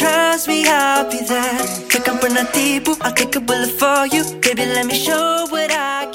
trust me, I'll be there. Quick, I'm gonna deep, I'll take a bullet for you. Baby, let me show what I